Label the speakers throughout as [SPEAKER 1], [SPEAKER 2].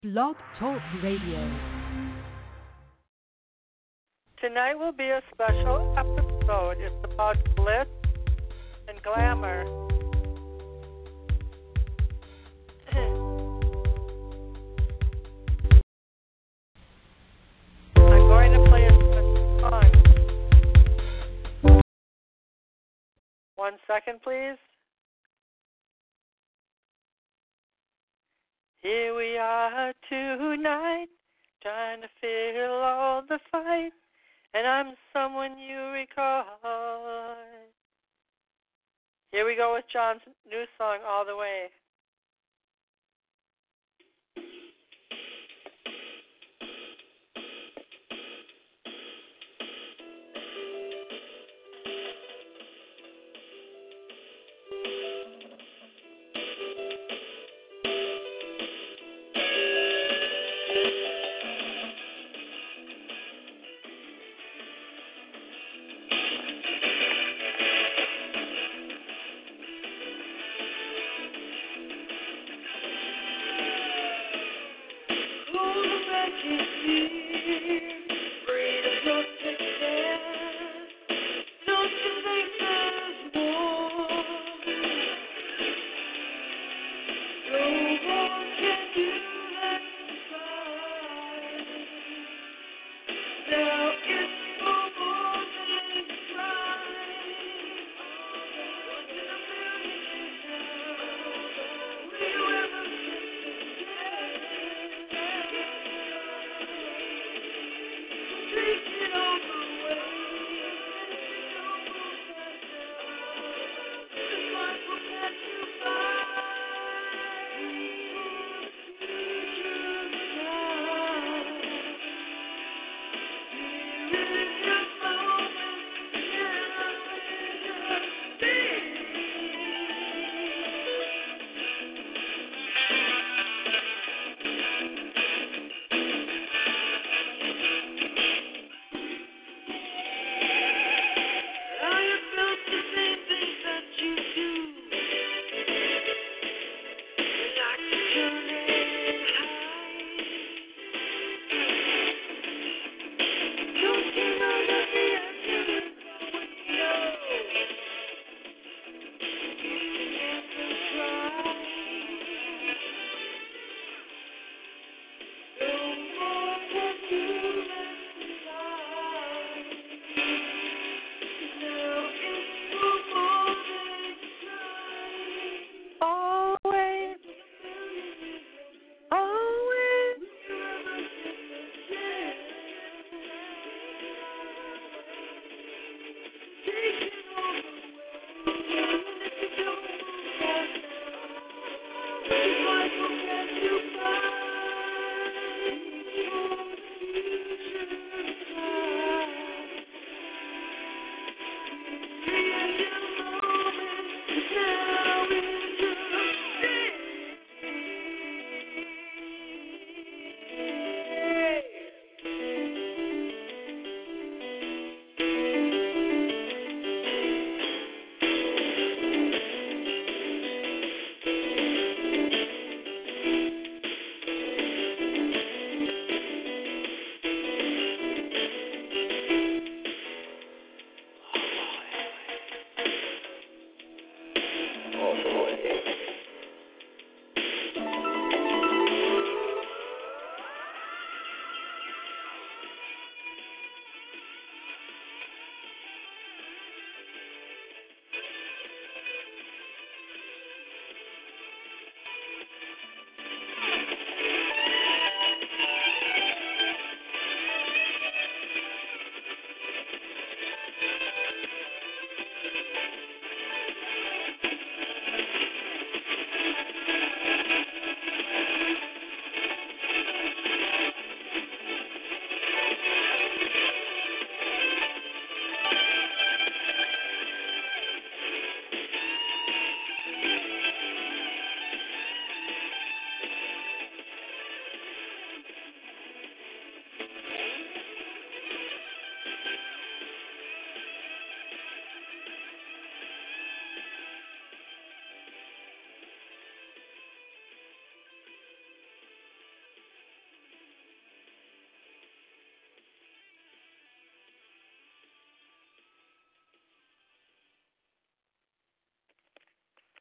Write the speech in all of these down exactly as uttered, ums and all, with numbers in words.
[SPEAKER 1] Blog Talk Radio.
[SPEAKER 2] Tonight will be a special episode. It's about glitz and glamour. I'm going to play a song. One second, please. Here we are tonight, trying to feel all the fight, and I'm someone you recall. Here we go with John's new song, All the Way.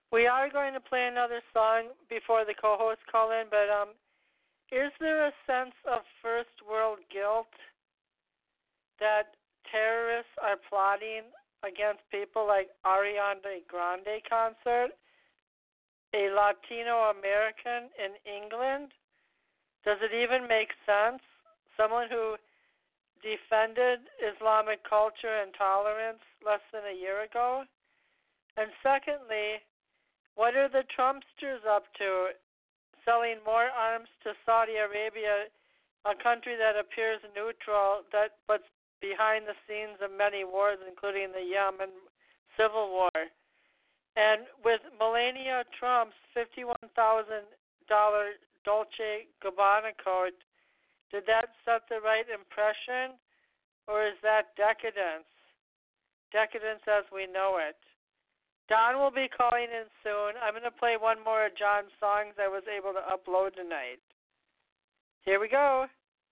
[SPEAKER 2] We are going to play another song before the co-hosts call in, but um, is there a sense of first world guilt that terrorists are plotting against people like Ariana Grande concert, a Latino American in England? Does it even make sense? Someone who defended Islamic culture and tolerance less than a year ago? And secondly, what are the Trumpsters up to, selling more arms to Saudi Arabia, a country that appears neutral, that but's behind the scenes of many wars, including the Yemen civil war? And with Melania Trump's fifty-one thousand dollars Dolce Gabbana coat, did that set the right impression, or is that decadence? Decadence as we know it. Don will be calling in soon. I'm going to play one more of John's songs I was able to upload tonight. Here we go.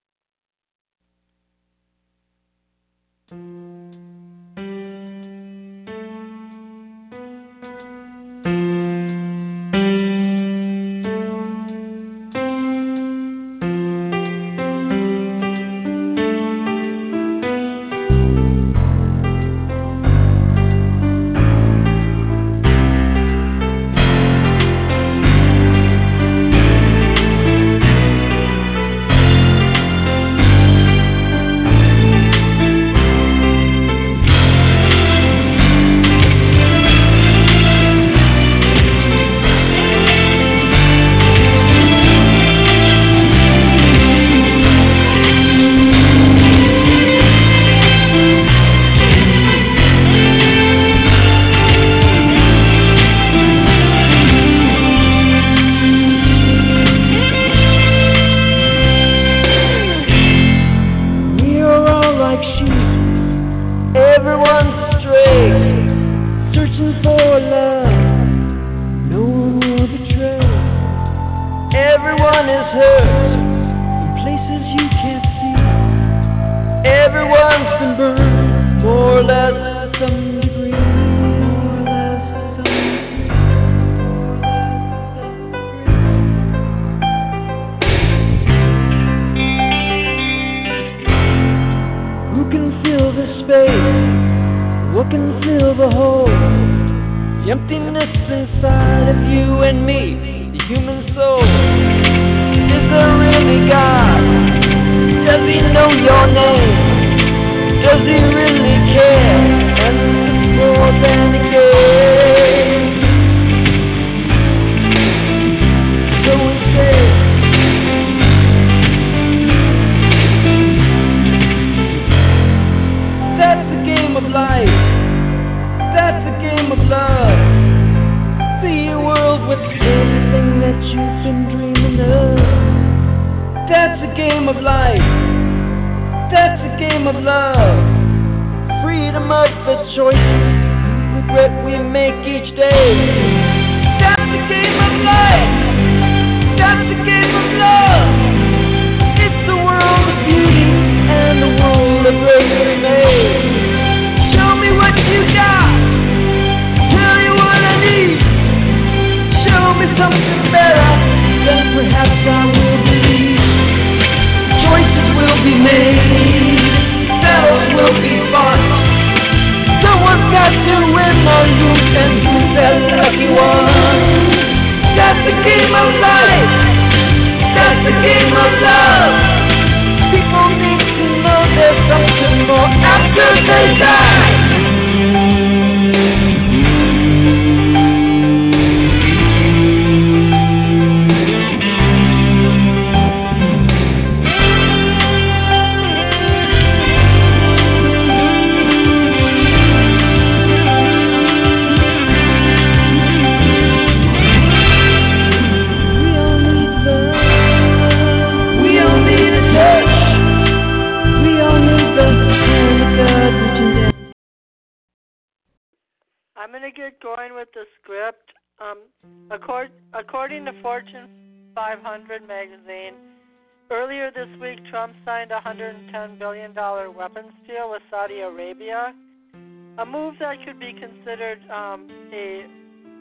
[SPEAKER 2] A one hundred ten billion dollars weapons deal with Saudi Arabia, a move that could be considered um, a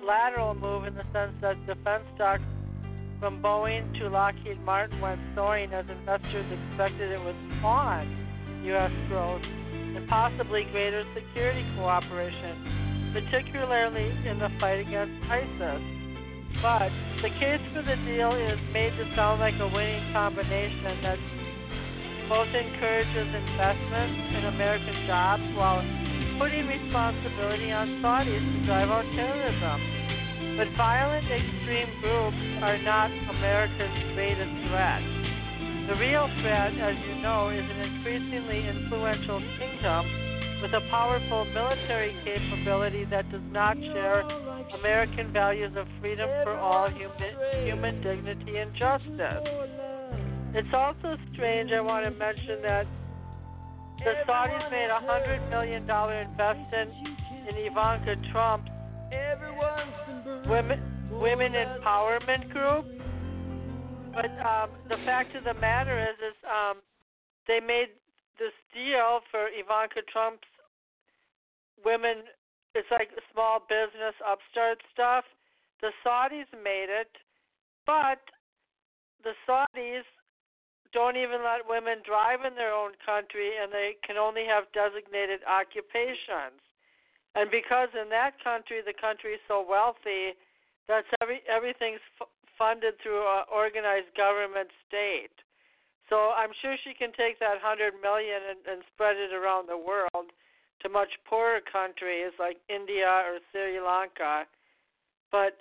[SPEAKER 2] lateral move in the sense that defense stocks from Boeing to Lockheed Martin went soaring as investors expected it would spawn U S growth and possibly greater security cooperation, particularly in the fight against ISIS. But the case for the deal is made to sound like a winning combination that both encourages investment in American jobs while putting responsibility on Saudis to drive out terrorism. But violent extreme groups are not America's greatest threat. The real threat, as you know, is an increasingly influential kingdom with a powerful military capability that does not share American values of freedom for all, human, human dignity, and justice. It's also strange, I want to mention that the Saudis made a one hundred million dollars investment in Ivanka Trump's women, women empowerment group. But um, the fact of the matter is, is um, they made this deal for Ivanka Trump's women. It's like small business upstart stuff. The Saudis made it, but the Saudis don't even let women drive in their own country, and they can only have designated occupations. And because in that country, the country is so wealthy, that's every everything's f- funded through an organized government state. So I'm sure she can take that one hundred million dollars and, and spread it around the world to much poorer countries like India or Sri Lanka. But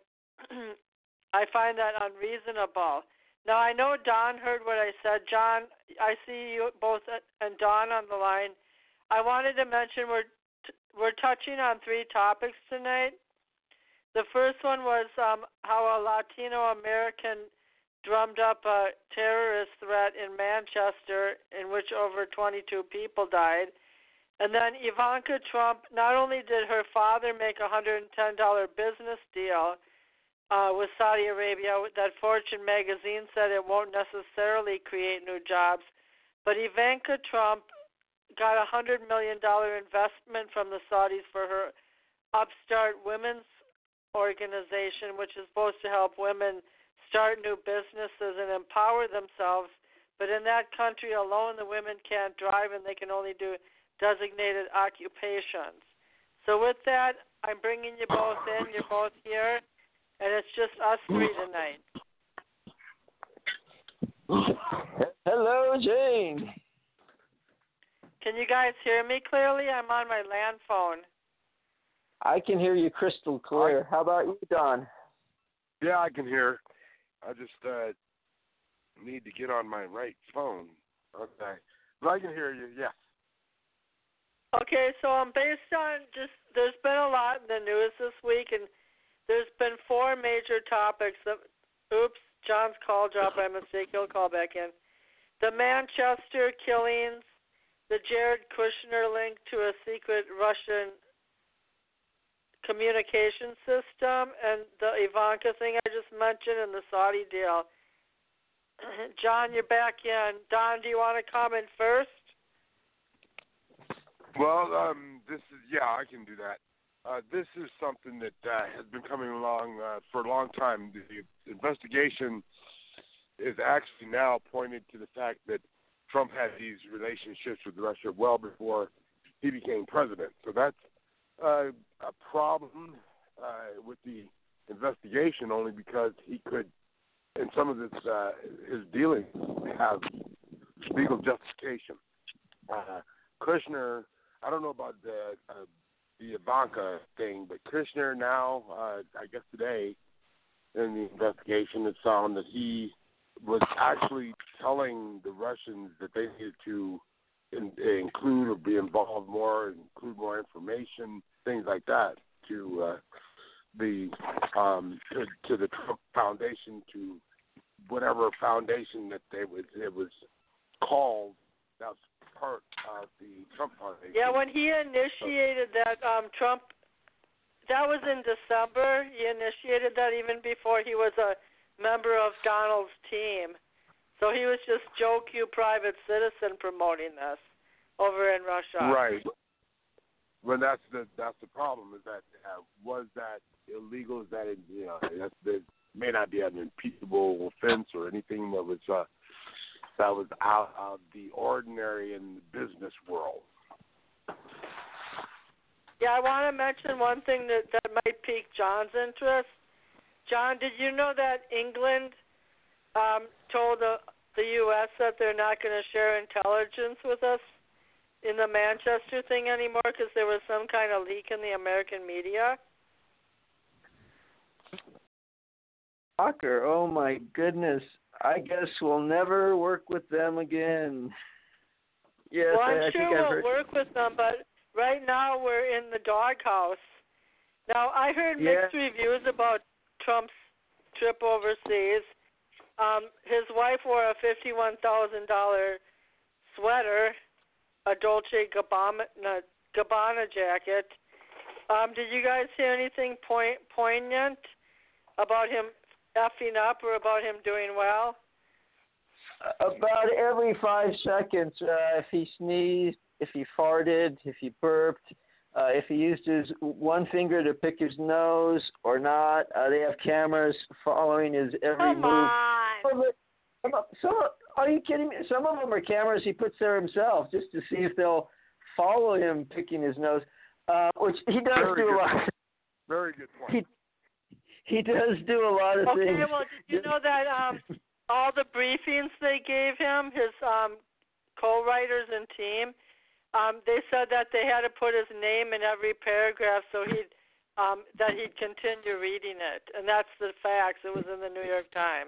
[SPEAKER 2] I find that unreasonable. Now, I know Don heard what I said. John, I see you both and Don on the line. I wanted to mention we're t- we're touching on three topics tonight. The first one was um, how a Latino American drummed up a terrorist threat in Manchester in which over twenty-two people died. And then Ivanka Trump, not only did her father make a one hundred ten dollars business deal uh, with Saudi Arabia that Fortune magazine said it won't necessarily create new jobs, but Ivanka Trump got a one hundred million dollars investment from the Saudis for her upstart women's organization, which is supposed to help women start new businesses and empower themselves. But in that country alone, the women can't drive and they can only do designated occupations. So with that, I'm bringing you both in. You're both here, and it's just us three tonight.
[SPEAKER 3] Hello, Jane.
[SPEAKER 2] Can you guys hear me clearly? I'm on my land phone.
[SPEAKER 3] I can hear you crystal clear. How about you, Don?
[SPEAKER 4] Yeah, I can hear. I just uh, need to get on my right phone. Okay. But I can hear you, yes.
[SPEAKER 2] Okay, so um, based on just, there's been a lot in the news this week, and there's been four major topics. That, oops, John's call dropped by mistake. He'll call back in. The Manchester killings, the Jared Kushner link to a secret Russian communication system, and the Ivanka thing I just mentioned, and the Saudi deal. John, you're back in. Don, do you want to comment first?
[SPEAKER 4] Well, um, this is, yeah, I can do that. Uh, this is something that uh, has been coming along uh, for a long time. The investigation is actually now pointed to the fact that Trump had these relationships with Russia well before he became president. So that's uh, a problem uh, with the investigation, only because he could, in some of this, uh, his dealings, have legal justification. Uh, Kushner, I don't know about the uh, the Ivanka thing, but Kushner now, uh, I guess today, in the investigation, it's found that he was actually telling the Russians that they needed to in, include or be involved more, include more information, things like that, to uh, the um, to, to the Trump Foundation, to whatever foundation that they was it was called. That's part of the Trump Foundation.
[SPEAKER 2] Yeah, when he initiated that, um, Trump, that was in December. He initiated that even before he was a member of Donald's team. So he was just Joe Q, private citizen, promoting this over in Russia.
[SPEAKER 4] Right. Well, that's the that's the problem. Is that uh, was that illegal? Is that you know that's, that may not be an impeachable offense or anything that was uh, that was out of the ordinary in the business world.
[SPEAKER 2] Yeah, I want to mention one thing that, that might pique John's interest. John, did you know that England um, told the, the U S that they're not going to share intelligence with us in the Manchester thing anymore because there was some kind of leak in the American media?
[SPEAKER 3] Shocker. Oh, my goodness. I guess we'll never work with them again. Yes,
[SPEAKER 2] well,
[SPEAKER 3] I,
[SPEAKER 2] I'm
[SPEAKER 3] I
[SPEAKER 2] sure
[SPEAKER 3] think
[SPEAKER 2] we'll
[SPEAKER 3] I've heard.
[SPEAKER 2] work with them, but right now we're in the doghouse. Now, I heard
[SPEAKER 3] Yeah.
[SPEAKER 2] mixed reviews about Trump's trip overseas. Um, his wife wore a fifty-one thousand dollars sweater, a Dolce Gabbana, Gabbana jacket. Um, did you guys hear anything point, poignant about him effing up or about him doing well?
[SPEAKER 3] About every five seconds, uh, if he sneezed, if he farted, if he burped, uh, if he used his one finger to pick his nose or not, uh, they have cameras following his every
[SPEAKER 2] Come
[SPEAKER 3] move.
[SPEAKER 2] on.
[SPEAKER 3] Some of it, some of, some of, are you kidding me? Some of them are cameras he puts there himself just to see if they'll follow him picking his nose, uh, which he does
[SPEAKER 4] Very
[SPEAKER 3] do
[SPEAKER 4] good
[SPEAKER 3] a lot.
[SPEAKER 4] point. Very good point.
[SPEAKER 3] He, he does do a lot of
[SPEAKER 2] Okay,
[SPEAKER 3] things.
[SPEAKER 2] well, did you know that um, all the briefings they gave him, his um, co-writers and team, um, they said that they had to put his name in every paragraph so he'd um, that he'd continue reading it, and that's the facts. It was in the New York Times.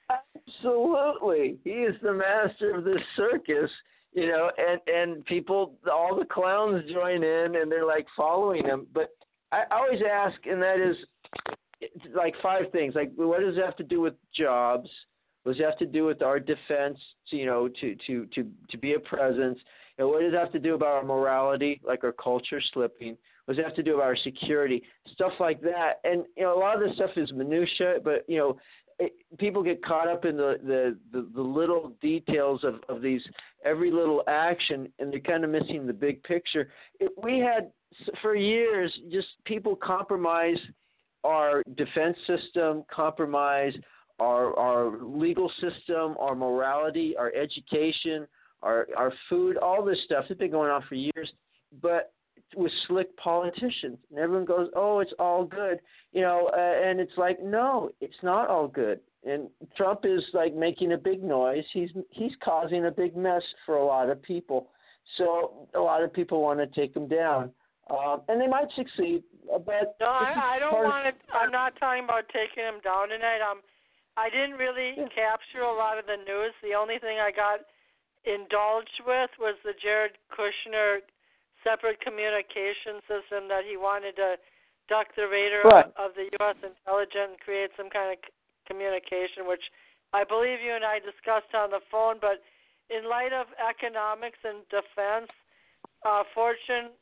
[SPEAKER 3] Absolutely, he is the master of this circus, you know, and and people, all the clowns join in, and they're like following him. But I always ask, and that is, like five things. Like, what does it have to do with jobs? What does it have to do with our defense? To, you know, to to to to be a presence. You know, what does it have to do about our morality, like our culture slipping? What does it have to do about our security? Stuff like that. And you know, a lot of this stuff is minutia, but you know, it, people get caught up in the the, the, the little details of, of these every little action, and they're kind of missing the big picture. It, we had for years just people compromise our defense system, compromise our our legal system, our morality, our education, our our food, all this stuff. It's been going on for years, but with slick politicians, and everyone goes, "Oh, it's all good," you know, uh, and it's like, no, it's not all good. And Trump is like making a big noise. He's he's causing a big mess for a lot of people. So a lot of people want to take him down, um, and they might succeed. But
[SPEAKER 2] no, I, I don't want to.
[SPEAKER 3] Of,
[SPEAKER 2] I'm not talking about taking him down tonight. Um, I didn't really
[SPEAKER 3] yeah.
[SPEAKER 2] capture a lot of the news. The only thing I got indulged with was the Jared Kushner separate communication system that he wanted to duck the radar
[SPEAKER 3] right.
[SPEAKER 2] of the U S intelligence and create some kind of c- communication, which I believe you and I discussed on the phone. But in light of economics and defense, uh, Fortune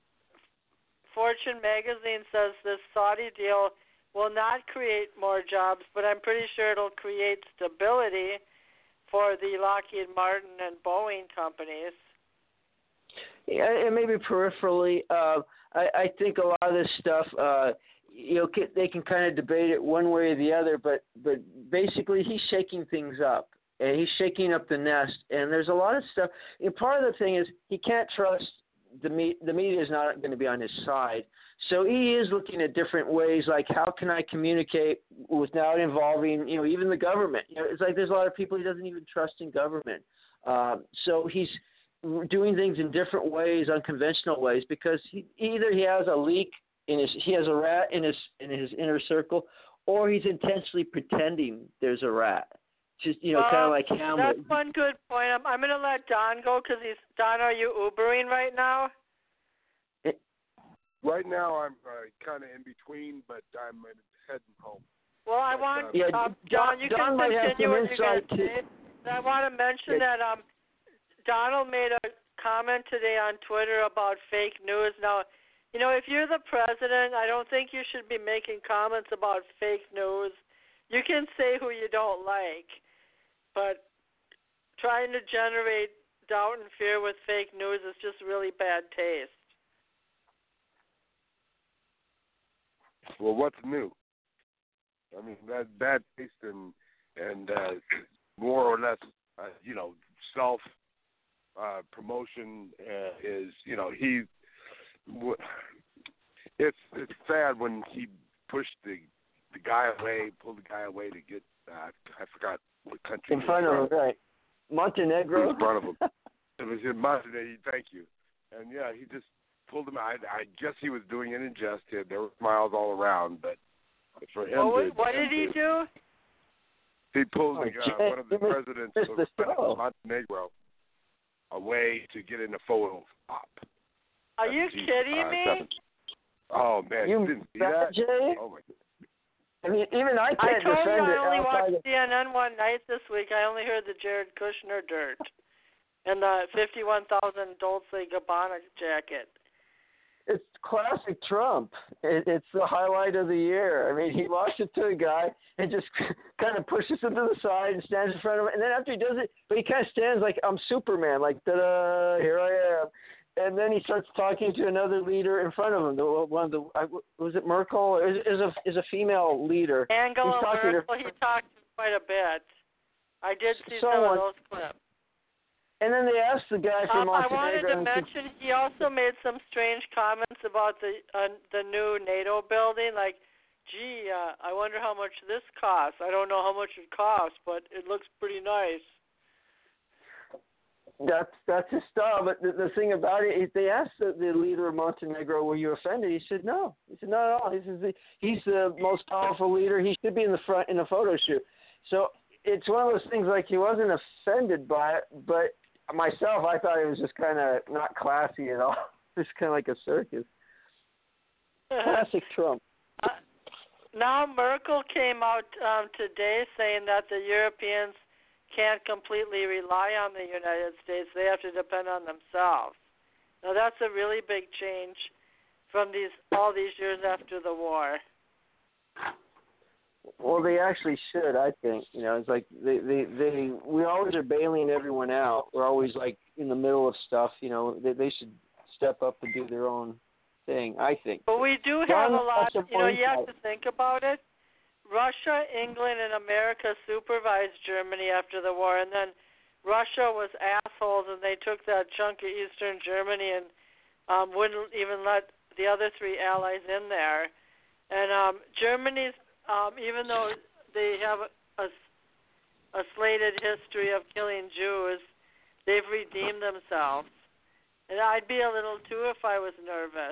[SPEAKER 2] Fortune magazine says this Saudi deal will not create more jobs, but I'm pretty sure it'll create stability for the Lockheed Martin and Boeing companies.
[SPEAKER 3] Yeah, and maybe peripherally, uh, I, I think a lot of this stuff, uh, you know, they can kind of debate it one way or the other, but but basically he's shaking things up, and he's shaking up the nest, and there's a lot of stuff. And part of the thing is he can't trust the me- the media is not going to be on his side, so he is looking at different ways, like how can I communicate without involving, you know, even the government. You know, it's like there's a lot of people he doesn't even trust in government, um, so he's doing things in different ways, unconventional ways, because he, either he has a leak in his, he has a rat in his in his inner circle, or he's intentionally pretending there's a rat. Just you know,
[SPEAKER 2] well,
[SPEAKER 3] kind of like Hamlet.
[SPEAKER 2] That's one good point. I'm, I'm going to let Don go because he's Don. Are you Ubering right now?
[SPEAKER 3] It,
[SPEAKER 4] right now, I'm uh, kind of in between, but I'm heading home.
[SPEAKER 2] Well, I
[SPEAKER 4] but,
[SPEAKER 2] want
[SPEAKER 4] uh,
[SPEAKER 3] yeah,
[SPEAKER 2] um,
[SPEAKER 3] Don,
[SPEAKER 2] Don. You
[SPEAKER 3] Don
[SPEAKER 2] can
[SPEAKER 3] might have
[SPEAKER 2] continue
[SPEAKER 3] some
[SPEAKER 2] what you're going
[SPEAKER 3] insight
[SPEAKER 2] to say. But I want to mention
[SPEAKER 3] Yeah.
[SPEAKER 2] that um, Donald made a comment today on Twitter about fake news. Now, you know, if you're the president, I don't think you should be making comments about fake news. You can say who you don't like, but trying to generate doubt and fear with fake news is just really bad taste.
[SPEAKER 4] well, what's new? I mean, that bad taste and and uh, more or less, uh, you know, self uh, promotion uh, is, you know, he. W- it's it's sad when he pushed the the guy away, pulled the guy away to get. Uh, I forgot what country.
[SPEAKER 3] In front of him, right? Montenegro.
[SPEAKER 4] In front of him. It was in Montenegro. Thank you. And yeah, he just pulled him out. I, I guess he was doing it in jest. There were smiles all around, but for him,
[SPEAKER 2] Well,
[SPEAKER 4] to,
[SPEAKER 2] what did he do?
[SPEAKER 4] He pulled
[SPEAKER 3] Oh,
[SPEAKER 4] the, uh, one of the presidents
[SPEAKER 3] just the show.
[SPEAKER 4] of Montenegro away to get in a photo op.
[SPEAKER 2] Are you
[SPEAKER 4] G,
[SPEAKER 2] kidding
[SPEAKER 4] uh,
[SPEAKER 2] me?
[SPEAKER 4] seven. Oh man,
[SPEAKER 3] You
[SPEAKER 4] you didn't see that?
[SPEAKER 3] Jay?
[SPEAKER 4] Oh my God.
[SPEAKER 3] I mean, even I
[SPEAKER 2] I
[SPEAKER 3] can't
[SPEAKER 2] told you
[SPEAKER 3] defend
[SPEAKER 2] I
[SPEAKER 3] it
[SPEAKER 2] only
[SPEAKER 3] outside
[SPEAKER 2] watched
[SPEAKER 3] of,
[SPEAKER 2] C N N one night this week. I only heard the Jared Kushner dirt and the fifty-one thousand Dolce Gabbana jacket.
[SPEAKER 3] It's classic Trump. It, it's the highlight of the year. I mean, he lost it to a guy and just kind of pushes him to the side and stands in front of him. And then after he does it, but he kind of stands like, I'm Superman, like, ta-da, here I am. And then he starts talking to another leader in front of him. The one of the was it Merkel? Is is a is a female leader?
[SPEAKER 2] Angela
[SPEAKER 3] He's
[SPEAKER 2] Merkel. He talked quite a bit. I did see some
[SPEAKER 3] Someone,
[SPEAKER 2] of those clips.
[SPEAKER 3] And then they asked the guy from
[SPEAKER 2] Um, I
[SPEAKER 3] Montenegro.
[SPEAKER 2] wanted to
[SPEAKER 3] and
[SPEAKER 2] mention he also made some strange comments about the uh, the new NATO building. Like, gee, uh, I wonder how much this costs. I don't know how much it costs, but it looks pretty nice.
[SPEAKER 3] That's that's his style. But the, the thing about it is, they asked the, the leader of Montenegro, "Were you offended?" He said, "No." He said, "Not at all." He says, "He's the most powerful leader. He should be in the front in a photo shoot." So it's one of those things, like, he wasn't offended by it, but myself, I thought it was just kind of not classy at all. Just kind of like a circus. Classic Trump.
[SPEAKER 2] Uh, now Merkel came out um, today saying that the Europeans can't completely rely on the United States. They have to depend on themselves. Now that's a really big change from these all these years after the war.
[SPEAKER 3] Well, they actually should, I think. You know, it's like they, they, they we always are bailing everyone out. We're always like in the middle of stuff. You know, they, they should step up and do their own thing, I think.
[SPEAKER 2] But we do have a lot. You know, you have to think about it. Russia, England, and America supervised Germany after the war, and then Russia was assholes, and they took that chunk of Eastern Germany and um, wouldn't even let the other three allies in there. And um, Germany's, um, even though they have a, a slated history of killing Jews, they've redeemed themselves. And I'd be a little too if I was nervous.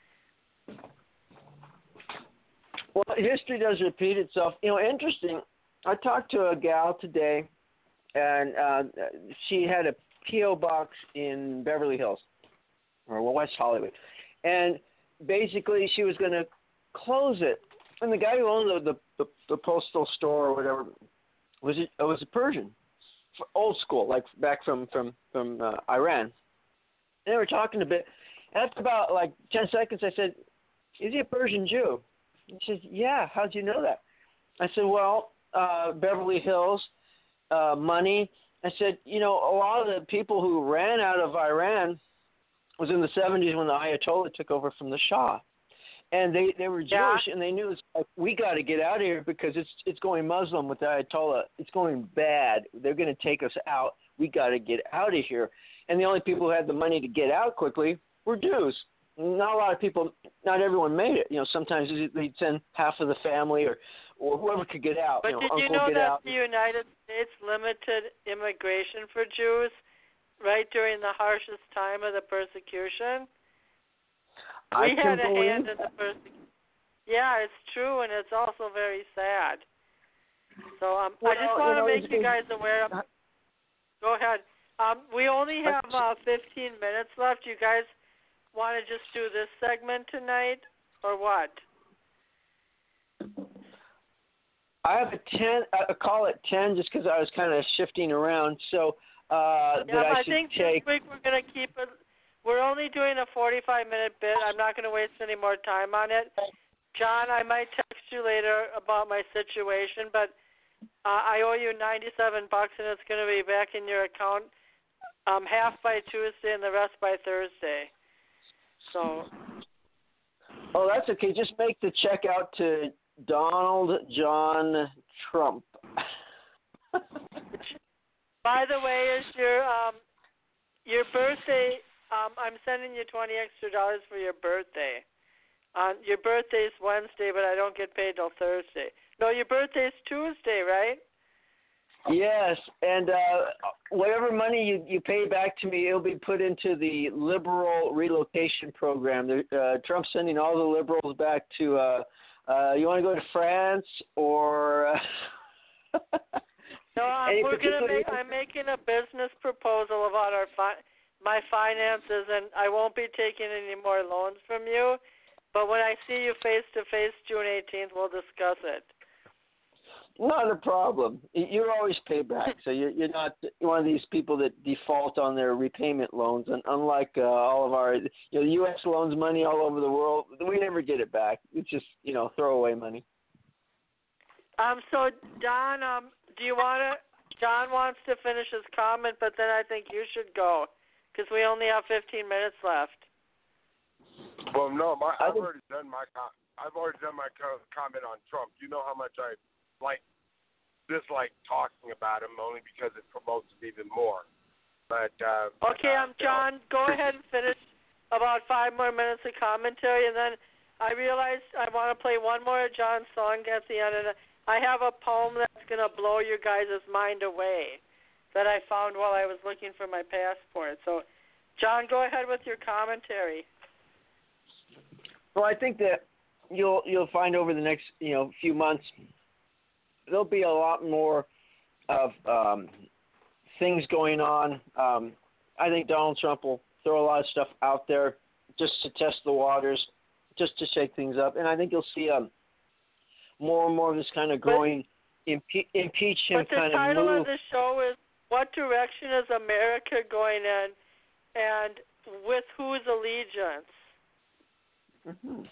[SPEAKER 3] Well, history does repeat itself. You know, interesting. I talked to a gal today, and uh, she had a P O box in Beverly Hills, or West Hollywood, and basically she was going to close it. And the guy who owned the, the, the, the postal store or whatever was it was a Persian, old school, like back from from from uh, Iran. And they were talking a bit. After about like ten seconds, I said, "Is he a Persian Jew?" He says, "Yeah, how'd you know that?" I said, "Well, uh, Beverly Hills, uh, money." I said, "You know, a lot of the people who ran out of Iran was in the seventies when the Ayatollah took over from the Shah. And they, they were Jewish,
[SPEAKER 2] yeah.
[SPEAKER 3] and they knew, it's like, we got to get out of here because it's it's going Muslim with the Ayatollah. It's going bad. They're going to take us out. We got to get out of here." And the only people who had the money to get out quickly were Jews. Not a lot of people, not everyone made it. You know, sometimes they'd send half of the family or, or whoever could get out.
[SPEAKER 2] But
[SPEAKER 3] you know,
[SPEAKER 2] did
[SPEAKER 3] uncle
[SPEAKER 2] you know
[SPEAKER 3] get
[SPEAKER 2] that
[SPEAKER 3] out.
[SPEAKER 2] the United States limited immigration for Jews right during the harshest time of the persecution?
[SPEAKER 3] I
[SPEAKER 2] we had a
[SPEAKER 3] believe
[SPEAKER 2] hand in the persecution. Yeah, it's true, and it's also very sad. So um,
[SPEAKER 3] well,
[SPEAKER 2] I just want
[SPEAKER 3] you know,
[SPEAKER 2] to make
[SPEAKER 3] it's,
[SPEAKER 2] you guys aware. Of, go ahead. Um, we only have uh, fifteen minutes left. You guys want to just do this segment tonight, or what?
[SPEAKER 3] I have a ten, a call at ten, just because I was kind of shifting around. So uh,
[SPEAKER 2] yeah,
[SPEAKER 3] that I,
[SPEAKER 2] I
[SPEAKER 3] should
[SPEAKER 2] think
[SPEAKER 3] take.
[SPEAKER 2] this week we're going to keep it. We're only doing a forty-five minute bit. I'm not going to waste any more time on it. John, I might text you later about my situation, but uh, I owe you ninety-seven bucks, and it's going to be back in your account. Um, half by Tuesday and the rest by Thursday. So
[SPEAKER 3] Oh, that's okay. Just make the check out to Donald John Trump.
[SPEAKER 2] By the way, is your um your birthday? Um, I'm sending you twenty extra dollars for your birthday. Um, your birthday's Wednesday, but I don't get paid till Thursday. No, your birthday's Tuesday, right?
[SPEAKER 3] Yes, and uh, whatever money you, you pay back to me, it'll be put into the liberal relocation program. Uh, Trump's sending all the liberals back to. Uh, uh, you want to go to France or? Uh,
[SPEAKER 2] no, um, we're gonna make. I'm making a business proposal about our fi- my finances, and I won't be taking any more loans from you. But when I see you face to face June eighteenth, we'll discuss it.
[SPEAKER 3] Not a problem. You're always paid back, so you're, you're not one of these people that default on their repayment loans. And unlike uh, all of our, you know, U S loans money all over the world, we never get it back. It's just, you know, throwaway money.
[SPEAKER 2] Um. So Don, um, do you want to? John wants to finish his comment, but then I think you should go because we only have fifteen minutes left.
[SPEAKER 4] Well, no, my, I've already done my I've already done my comment on Trump. You know how much I like dislike talking about him, only because it promotes him even more. But uh,
[SPEAKER 2] okay, I'm um, John. Go ahead and finish about five more minutes of commentary, and then I realized I want to play one more John song at the end, and I have a poem that's gonna blow your guys' mind away that I found while I was looking for my passport. So, John, go ahead with your commentary.
[SPEAKER 3] Well, I think that you'll you'll find over the next you know few months there'll be a lot more of um, things going on. Um, I think Donald Trump will throw a lot of stuff out there just to test the waters, just to shake things up, and I think you'll see um, more and more of this kind of growing impe- impeach him kind of move.
[SPEAKER 2] But the title of the show is "What Direction is America Going In, and with whose allegiance?"
[SPEAKER 3] Mm-hmm.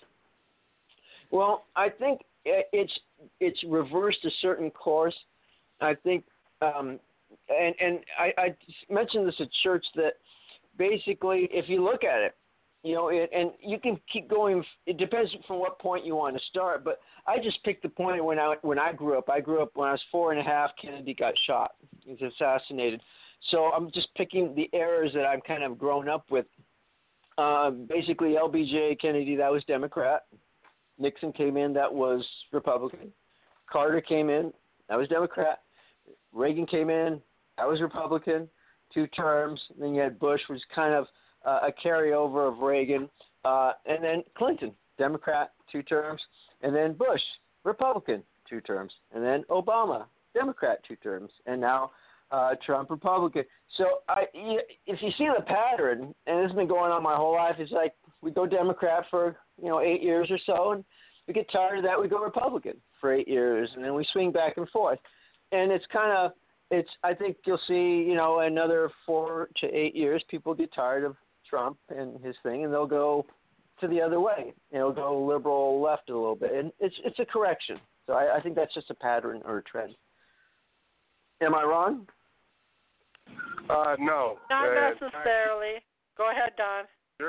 [SPEAKER 3] Well, I think it's it's reversed a certain course. I think, um, and and I, I mentioned this at church that basically, if you look at it, you know, it, and you can keep going. It depends from what point you want to start. But I just picked the point when I when I grew up. I grew up when I was four and a half. Kennedy got shot. He was assassinated. So I'm just picking the eras that I've kind of grown up with. Uh, basically, L B J Kennedy, that was Democrat. Nixon came in, that was Republican. Carter came in, that was Democrat. Reagan came in, that was Republican. Two terms. Then you had Bush, which was kind of uh, a carryover of Reagan. Uh, and then Clinton, Democrat, two terms. And then Bush, Republican, two terms. And then Obama, Democrat, two terms. And now uh, Trump, Republican. So I, if you see the pattern, and this has been going on my whole life, it's like we go Democrat for you know eight years or so, and we get tired of that, we go Republican for eight years, and then we swing back and forth. And it's kind of, it's. I think you'll see, you know, another four to eight years, people get tired of Trump and his thing, and they'll go to the other way. They'll go liberal left a little bit, and it's it's a correction. So I, I think that's just a pattern or a trend. Am I wrong?
[SPEAKER 4] Uh, no.
[SPEAKER 2] Not
[SPEAKER 4] uh,
[SPEAKER 2] necessarily. Go ahead, Don.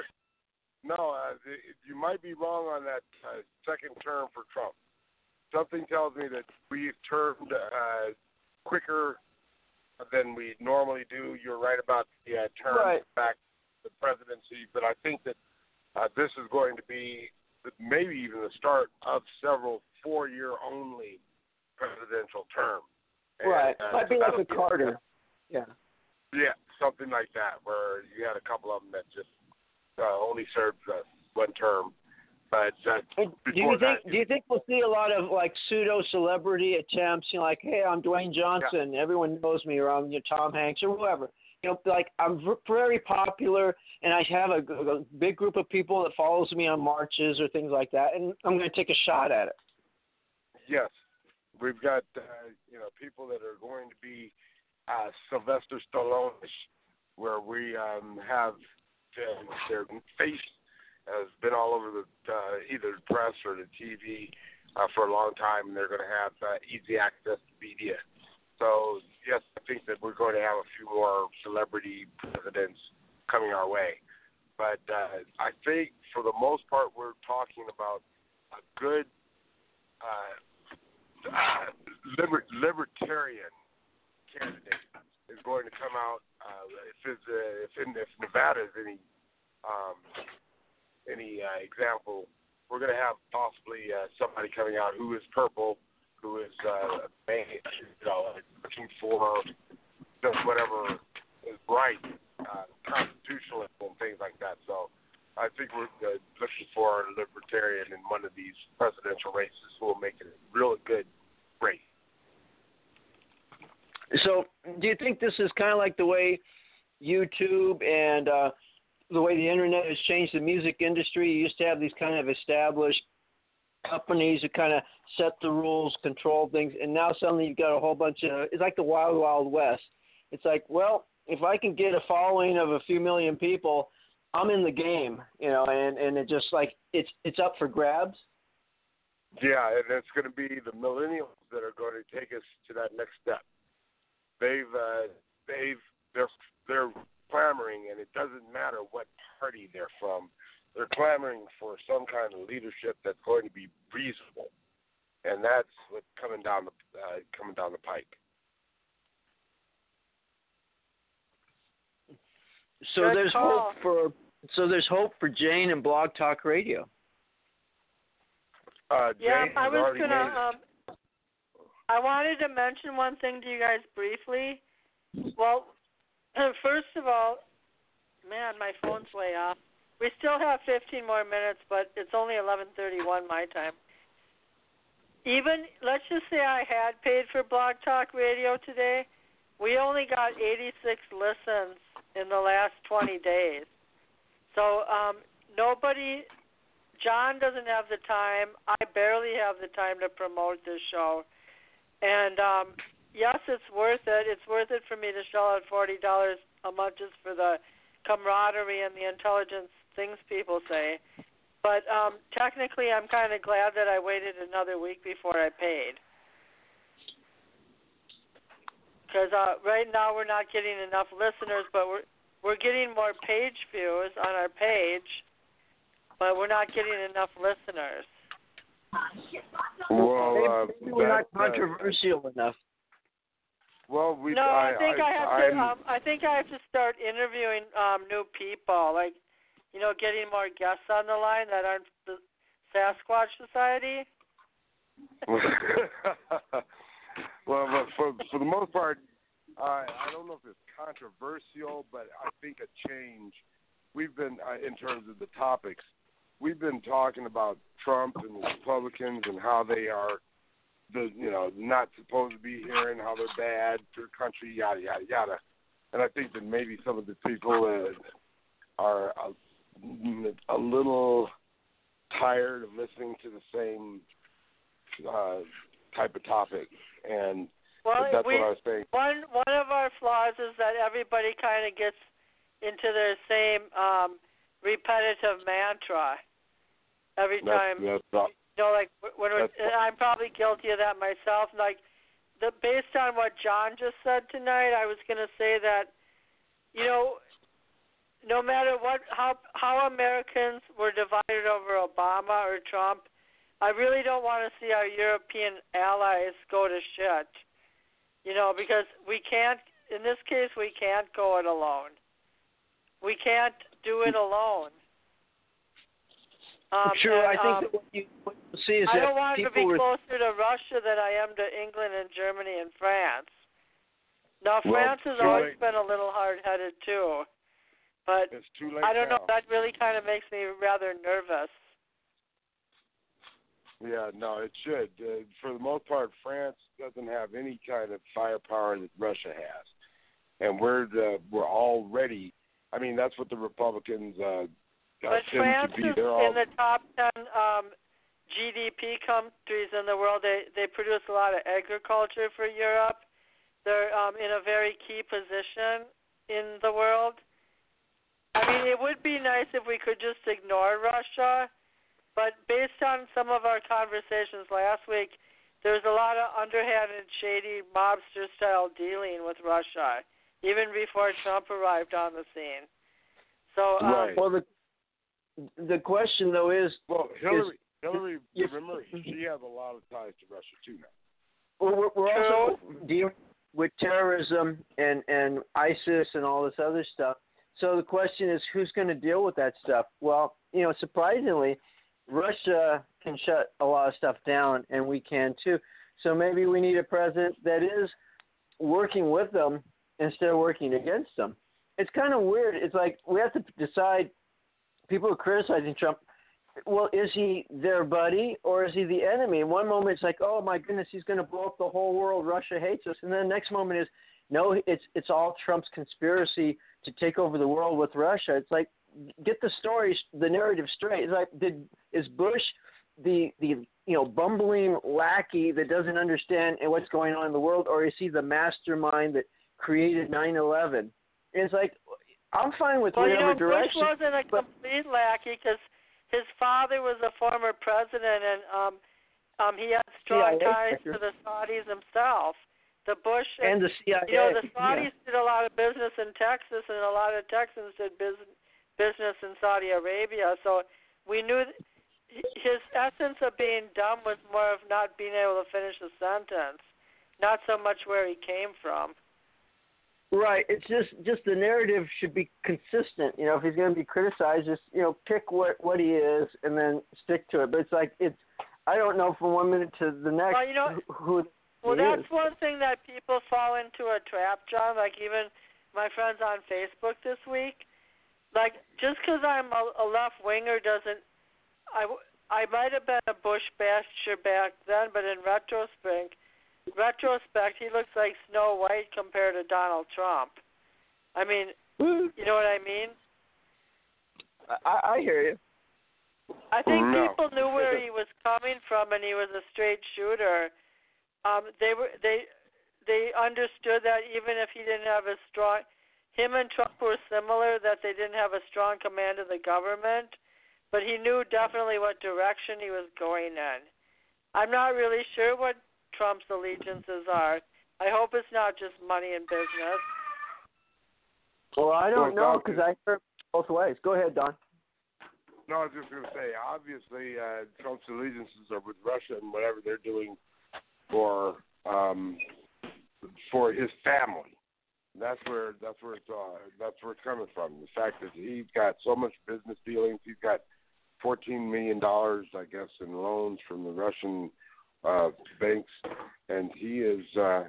[SPEAKER 4] No, uh, you might be wrong on that uh, second term for Trump. Something tells me that we've termed uh, quicker than we normally do. You're right about the uh, term
[SPEAKER 3] right.
[SPEAKER 4] back to the presidency, but I think that uh, this is going to be maybe even the start of several four-year only presidential terms.
[SPEAKER 3] Right.
[SPEAKER 4] And, uh,
[SPEAKER 3] might be
[SPEAKER 4] so
[SPEAKER 3] like a Carter. Yeah.
[SPEAKER 4] Yeah, something like that, where you had a couple of them that just uh, only served uh, one term. But uh,
[SPEAKER 3] do you think
[SPEAKER 4] that,
[SPEAKER 3] do you think we'll see a lot of like pseudo celebrity attempts? You know, like, hey, I'm Dwayne Johnson. Yeah. Everyone knows me, or I'm you know, Tom Hanks, or whoever. You know, like I'm very popular, and I have a, a big group of people that follows me on marches or things like that, and I'm going to take a shot at it.
[SPEAKER 4] Yes, we've got uh, you know people that are going to be uh, Sylvester Stallone-ish, where we um, have uh, their face has been all over the uh, either the press or the T V uh, for a long time, and they're going to have uh, easy access to media. So yes, I think that we're going to have a few more celebrity presidents coming our way. But uh, I think for the most part, we're talking about a good uh, uh, liber- libertarian candidate is going to come out. Uh, if, it's, uh, if, in, if Nevada is any um, any uh, example, we're going to have possibly uh, somebody coming out who is purple, who is uh, you know looking for just whatever is right, uh, constitutionalist and things like that. So I think we're uh, looking for a libertarian in one of these presidential races who will make it a really good race.
[SPEAKER 3] So do you think this is kind of like the way YouTube and uh, the way the internet has changed the music industry? You used to have these kind of established companies who kind of set the rules, control things, and now suddenly you've got a whole bunch of, it's like the Wild Wild West. It's like, well, if I can get a following of a few million people, I'm in the game, you know, and, and it just like, it's it's up for grabs.
[SPEAKER 4] Yeah, and it's going to be the millennials that are going to take us to that next step. They've, uh, they've, they're, they're clamoring, and it doesn't matter what party they're from. They're clamoring for some kind of leadership that's going to be reasonable, and that's what's coming down the uh, coming down the pike.
[SPEAKER 3] So
[SPEAKER 2] Good
[SPEAKER 3] there's
[SPEAKER 2] call.
[SPEAKER 3] hope for so there's hope for Jane and Blog Talk Radio.
[SPEAKER 4] Uh,
[SPEAKER 2] Yeah,
[SPEAKER 4] Jane
[SPEAKER 2] I
[SPEAKER 4] has
[SPEAKER 2] was
[SPEAKER 4] already
[SPEAKER 2] gonna.
[SPEAKER 4] made it.
[SPEAKER 2] Um, I wanted to mention one thing to you guys briefly. Well, first of all, man, my phone's way off. We still have fifteen more minutes, but it's only eleven thirty-one my time. Even, let's just say I had paid for Blog Talk Radio today, we only got eighty-six listens in the last twenty days. So um, nobody, John doesn't have the time. I barely have the time to promote this show. And um, yes, it's worth it. It's worth it for me to shell out forty dollars a month just for the camaraderie and the intelligence things people say. But um, technically, I'm kind of glad that I waited another week before I paid. Because uh, right now we're not getting enough listeners, but we're we're getting more page views on our page, but we're not getting enough listeners.
[SPEAKER 4] Well, uh,
[SPEAKER 3] Maybe we're not
[SPEAKER 4] that, uh,
[SPEAKER 3] controversial enough.
[SPEAKER 4] Well, we.
[SPEAKER 2] No, I,
[SPEAKER 4] I
[SPEAKER 2] think I,
[SPEAKER 4] I
[SPEAKER 2] have
[SPEAKER 4] I'm,
[SPEAKER 2] to. Um, I think I have to start interviewing um, new people, like you know, getting more guests on the line that aren't the Sasquatch Society.
[SPEAKER 4] Well, but for for the most part, uh, I don't know if it's controversial, but I think a change. We've been uh, in terms of the topics. We've been talking about Trump and the Republicans and how they are, the you know, not supposed to be here and how they're bad for the country, yada yada yada. And I think that maybe some of the people uh, are a, a little tired of listening to the same uh, type of topic. And
[SPEAKER 2] Well,
[SPEAKER 4] that's
[SPEAKER 2] we,
[SPEAKER 4] what I was saying.
[SPEAKER 2] One one of our flaws is that everybody kind of gets into their same um, repetitive mantra every
[SPEAKER 4] That's,
[SPEAKER 2] time.
[SPEAKER 4] that's not,
[SPEAKER 2] You know, like when we're,
[SPEAKER 4] That's-
[SPEAKER 2] I'm probably guilty of that myself. Like, the based on what John just said tonight, I was going to say that, you know, no matter what, how how Americans were divided over Obama or Trump, I really don't want to see our European allies go to shit. You know, because we can't. In this case, we can't go it alone. We can't do it alone. Um,
[SPEAKER 3] sure,
[SPEAKER 2] and,
[SPEAKER 3] I think
[SPEAKER 2] um,
[SPEAKER 3] that what you, what you see is
[SPEAKER 2] I
[SPEAKER 3] that
[SPEAKER 2] don't want to
[SPEAKER 3] people
[SPEAKER 2] be
[SPEAKER 3] were,
[SPEAKER 2] closer to Russia than I am to England and Germany and France. Now,
[SPEAKER 4] Well,
[SPEAKER 2] France has
[SPEAKER 4] too
[SPEAKER 2] always
[SPEAKER 4] late.
[SPEAKER 2] been a little hard-headed too, but
[SPEAKER 4] It's too late
[SPEAKER 2] I don't know.
[SPEAKER 4] now.
[SPEAKER 2] That really kind of makes me rather nervous.
[SPEAKER 4] Yeah, no, it should. Uh, for the most part, France doesn't have any kind of firepower that Russia has, and we're uh, we're already. I mean, that's what the Republicans uh,
[SPEAKER 2] But
[SPEAKER 4] seem
[SPEAKER 2] France
[SPEAKER 4] to be.
[SPEAKER 2] is
[SPEAKER 4] They're all
[SPEAKER 2] in the top ten um, G D P countries in the world. They they produce a lot of agriculture for Europe. They're um, in a very key position in the world. I mean, it would be nice if we could just ignore Russia, but based on some of our conversations last week, there's a lot of underhanded, shady, mobster-style dealing with Russia, even before Trump arrived on the scene. So, um,
[SPEAKER 4] Right.
[SPEAKER 3] Well, the the question though is,
[SPEAKER 4] well, Hillary,
[SPEAKER 3] is,
[SPEAKER 4] Hillary,
[SPEAKER 3] is,
[SPEAKER 4] remember, she has a lot of ties to Russia too now.
[SPEAKER 3] well, we're, we're
[SPEAKER 2] True.
[SPEAKER 3] also dealing with terrorism and and ISIS and all this other stuff. So the question is, who's going to deal with that stuff? Well, you know, surprisingly, Russia can shut a lot of stuff down, and we can too. So maybe we need a president that is working with them instead of working against them. It's kind of weird. It's like we have to decide. People are criticizing Trump. Well, is he their buddy or is he the enemy? In one moment, it's like, oh my goodness, he's going to blow up the whole world. Russia hates us. And then the next moment is, no, it's it's all Trump's conspiracy to take over the world with Russia. It's like, get the story, the narrative straight. It's like, did is Bush the the you know bumbling lackey that doesn't understand what's going on in the world, or is he the mastermind that created nine eleven? It's like, I'm fine with
[SPEAKER 2] well, you
[SPEAKER 3] whatever
[SPEAKER 2] know,
[SPEAKER 3] direction.
[SPEAKER 2] Bush wasn't a
[SPEAKER 3] but,
[SPEAKER 2] complete lackey because his father was a former president, and um, um, he had strong
[SPEAKER 3] C I A
[SPEAKER 2] ties
[SPEAKER 3] director.
[SPEAKER 2] to the Saudis himself. The Bush
[SPEAKER 3] and the C I A.
[SPEAKER 2] You know, the Saudis
[SPEAKER 3] yeah.
[SPEAKER 2] did a lot of business in Texas, and a lot of Texans did business business in Saudi Arabia. So we knew th- his essence of being dumb was more of not being able to finish a sentence, not so much where he came from.
[SPEAKER 3] Right. It's just just the narrative should be consistent. You know, if he's going to be criticized, just you know, pick what what he is and then stick to it. But it's like it's I don't know from one minute to the next
[SPEAKER 2] Well, you know,
[SPEAKER 3] who.
[SPEAKER 2] Well,
[SPEAKER 3] he
[SPEAKER 2] that's
[SPEAKER 3] is.
[SPEAKER 2] one thing that people fall into a trap, John. Like even my friends on Facebook this week. Like just because I'm a, a left winger doesn't. I I might have been a Bush basher back then, but in retrospect, retrospect, he looks like Snow White compared to Donald Trump. I mean, you know what I mean?
[SPEAKER 3] I, I hear you.
[SPEAKER 2] I think
[SPEAKER 4] No.
[SPEAKER 2] people knew where he was coming from, and he was a straight shooter. Um, they were they they understood that even if he didn't have a strong, him and Trump were similar, that they didn't have a strong command of the government, but he knew definitely what direction he was going in. I'm not really sure what Trump's allegiances are. I hope it's not just money and business.
[SPEAKER 3] Well, I don't
[SPEAKER 4] Well,
[SPEAKER 3] know because I heard both ways. Go ahead, Don.
[SPEAKER 4] No, I was just going to say, obviously, uh, Trump's allegiances are with Russia and whatever they're doing for um, for his family. That's where that's where it's uh, that's where it's coming from. The fact that he's got so much business dealings. He's got fourteen million dollars, I guess, in loans from the Russian uh, banks, and he is uh,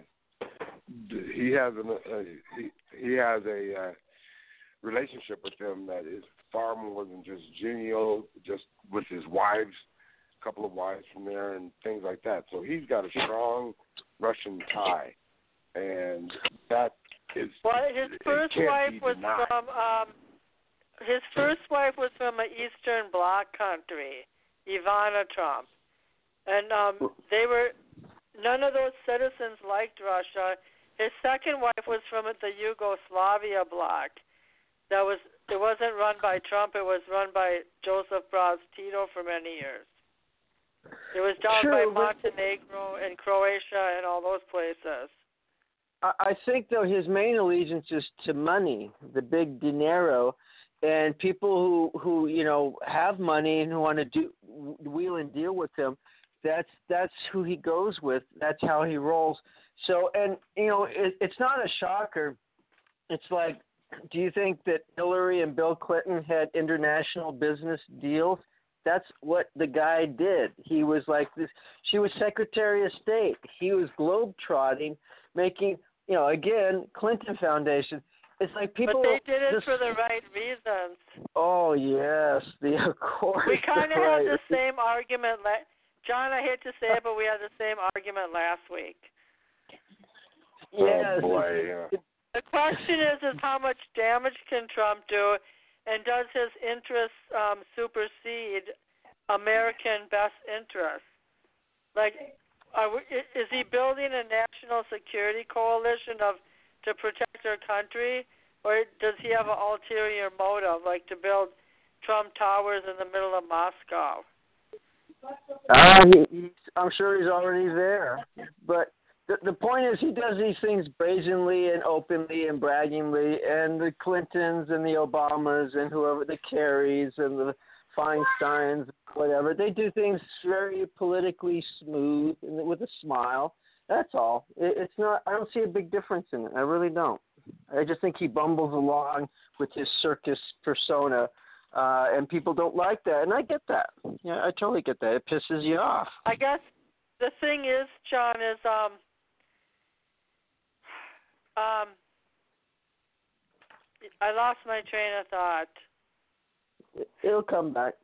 [SPEAKER 4] he has an uh, he he has a uh, relationship with them that is far more than just genial, just with his wives, a couple of wives from there, and things like that. So he's got a strong Russian tie, and that is
[SPEAKER 2] Well, his first wife was
[SPEAKER 4] denied.
[SPEAKER 2] from um, his first wife was from an Eastern Bloc country, Ivana Trump, and um, they were none of those citizens liked Russia. His second wife was from the Yugoslavia bloc. That was it wasn't run by Trump. It was run by Joseph Broz Tito for many years. It was down
[SPEAKER 3] True,
[SPEAKER 2] by
[SPEAKER 3] but-
[SPEAKER 2] Montenegro and Croatia and all those places.
[SPEAKER 3] I, I think though his main allegiance is to money, the big dinero, and people who who you know have money and who want to do wheel and deal with him. That's that's who he goes with. That's how he rolls. So, and you know, it, it's not a shocker. It's like, do you think that Hillary and Bill Clinton had international business deals? That's what the guy did. He was like this. She was Secretary of State. He was globetrotting, making, you know, again, Clinton Foundation. It's like people.
[SPEAKER 2] But they did it
[SPEAKER 3] just,
[SPEAKER 2] for the right reasons.
[SPEAKER 3] Oh yes, the of course.
[SPEAKER 2] We kind of
[SPEAKER 3] right.
[SPEAKER 2] had the same argument. La- John, I hate to say it, but we had the same argument last week.
[SPEAKER 3] Yes.
[SPEAKER 4] Oh boy, yeah.
[SPEAKER 2] The question is, is how much damage can Trump do, and does his interests um, supersede American best interests? Like, are we, is he building a national security coalition of to protect our country, or does he have an ulterior motive, like to build Trump Towers in the middle of Moscow?
[SPEAKER 3] Uh, he, he's, I'm sure he's already there, but the, the point is, he does these things brazenly and openly and braggingly, and the Clintons and the Obamas and whoever, the Kerrys and the Feinsteins, whatever, they do things very politically smooth and with a smile. That's all. It, it's not. I don't see a big difference in it. I really don't. I just think he bumbles along with his circus persona, uh, and people don't like that, and I get that. Yeah, I totally get that. It pisses you off.
[SPEAKER 2] I guess the thing is, John, is um, um, I lost my train of thought.
[SPEAKER 3] It'll come back.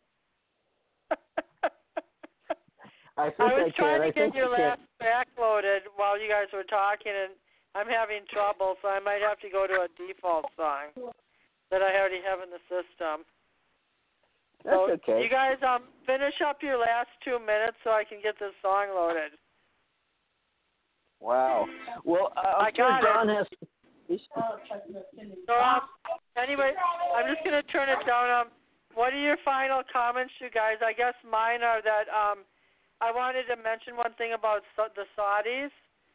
[SPEAKER 3] I, think
[SPEAKER 2] I was
[SPEAKER 3] I
[SPEAKER 2] trying
[SPEAKER 3] can.
[SPEAKER 2] to
[SPEAKER 3] I
[SPEAKER 2] get your
[SPEAKER 3] can.
[SPEAKER 2] last backloaded while you guys were talking, and I'm having trouble, so I might have to go to a default song that I already have in the system.
[SPEAKER 3] That's
[SPEAKER 2] so
[SPEAKER 3] okay.
[SPEAKER 2] You guys um finish up your last two minutes so I can get this song loaded.
[SPEAKER 3] Wow. Well, uh,
[SPEAKER 2] I got
[SPEAKER 3] Don
[SPEAKER 2] it.
[SPEAKER 3] has.
[SPEAKER 2] So um, anyway, I'm just gonna turn it down. Um, what are your final comments, you guys? I guess mine are that um, I wanted to mention one thing about the Saudis.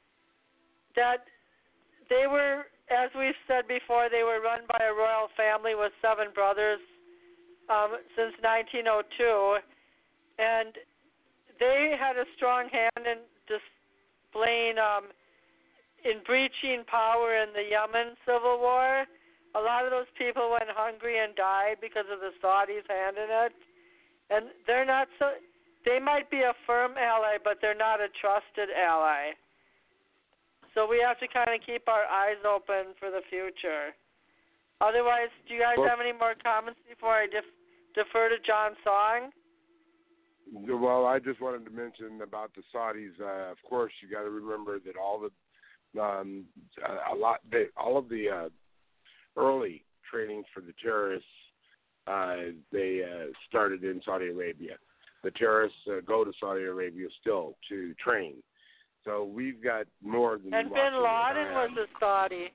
[SPEAKER 2] That they were, as we've said before, they were run by a royal family with seven brothers um, since nineteen oh two, and they had a strong hand in displaying, um, in breaching power in the Yemen civil war. A lot of those people went hungry and died because of the Saudis' hand in it, and they're not so. They might be a firm ally, but they're not a trusted ally. So we have to kind of keep our eyes open for the future. Otherwise, do you guys
[SPEAKER 4] well,
[SPEAKER 2] have any more comments before I def- defer to John's song?
[SPEAKER 4] Well, I just wanted to mention about the Saudis. Uh, of course, you got to remember that all the, um, a lot, they, all of the uh, early training for the terrorists, uh, they uh, started in Saudi Arabia. The terrorists uh, go to Saudi Arabia still to train. So we've got more than.
[SPEAKER 2] And Bin Laden was a Saudi.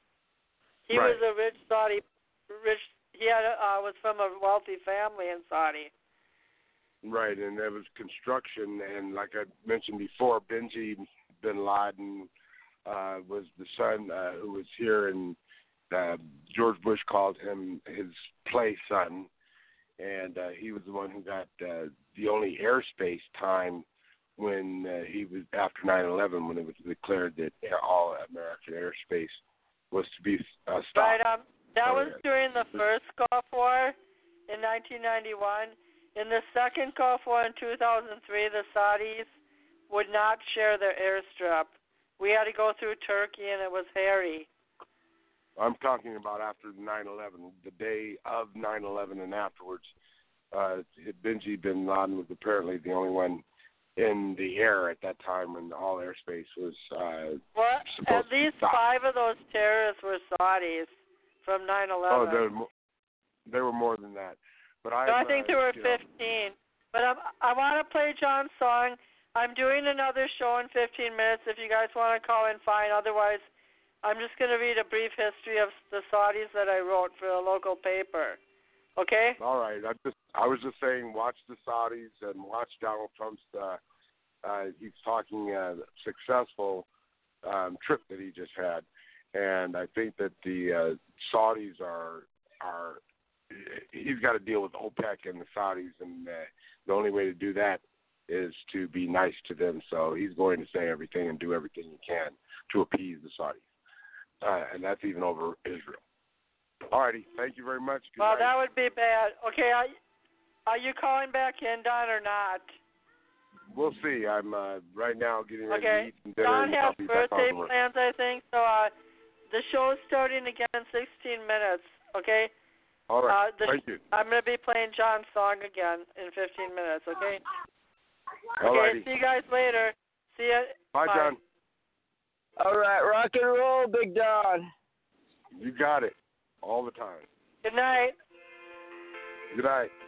[SPEAKER 2] He
[SPEAKER 4] right.
[SPEAKER 2] was a rich Saudi. Rich. He had a, uh, was from a wealthy family in Saudi.
[SPEAKER 4] Right, and there was construction, and like I mentioned before, Benji Bin Laden uh, was the son uh, who was here, and uh, George Bush called him his play son, and uh, he was the one who got uh, the only airspace time when uh, he was after nine eleven, when it was declared that all American airspace was to be uh, stopped.
[SPEAKER 2] Right. Um, that was
[SPEAKER 4] uh,
[SPEAKER 2] during the first Gulf War in nineteen ninety-one. In the second Gulf War in two thousand three, the Saudis would not share their airstrip. We had to go through Turkey, and it was hairy.
[SPEAKER 4] I'm talking about after nine eleven, the day of nine eleven and afterwards. Uh, Benji Bin Laden was apparently the only one in the air at that time when all airspace was uh,
[SPEAKER 2] well,
[SPEAKER 4] supposed
[SPEAKER 2] at least
[SPEAKER 4] to stop.
[SPEAKER 2] five of those terrorists were Saudis from nine eleven.
[SPEAKER 4] Oh, there were, mo- there were more than that. But I,
[SPEAKER 2] so I think
[SPEAKER 4] uh,
[SPEAKER 2] there were
[SPEAKER 4] you know,
[SPEAKER 2] fifteen. But I'm, I want to play John's song. I'm doing another show in fifteen minutes. If you guys want to call in, fine. Otherwise, I'm just going to read a brief history of the Saudis that I wrote for a local paper. Okay?
[SPEAKER 4] All right. I just I was just saying, watch the Saudis and watch Donald Trump's. Uh, uh, he's talking uh, successful um, trip that he just had, and I think that the uh, Saudis are are. He's got to deal with OPEC and the Saudis, and uh, the only way to do that is to be nice to them. So he's going to say everything and do everything he can to appease the Saudis, uh, and that's even over Israel. All righty. Thank you very much. Good
[SPEAKER 2] well,
[SPEAKER 4] night.
[SPEAKER 2] that would be bad. Okay, are, are you calling back in, Don, or not?
[SPEAKER 4] We'll see. I'm uh, right now getting ready
[SPEAKER 2] Okay.
[SPEAKER 4] to eat some dinner.
[SPEAKER 2] Don
[SPEAKER 4] and
[SPEAKER 2] has
[SPEAKER 4] I'll be back
[SPEAKER 2] birthday
[SPEAKER 4] on the work.
[SPEAKER 2] plans, I think. So uh, the show's starting again in sixteen minutes. Okay.
[SPEAKER 4] All right.
[SPEAKER 2] Uh, the,
[SPEAKER 4] Thank you.
[SPEAKER 2] I'm going to be playing John's song again in fifteen minutes. Okay.
[SPEAKER 4] All
[SPEAKER 2] okay.
[SPEAKER 4] righty.
[SPEAKER 2] See you guys later. See ya.
[SPEAKER 4] Bye,
[SPEAKER 2] Bye.
[SPEAKER 4] John.
[SPEAKER 3] All right, rock and roll, Big Don.
[SPEAKER 4] You got it. All the time.
[SPEAKER 2] Good night.
[SPEAKER 4] Good night.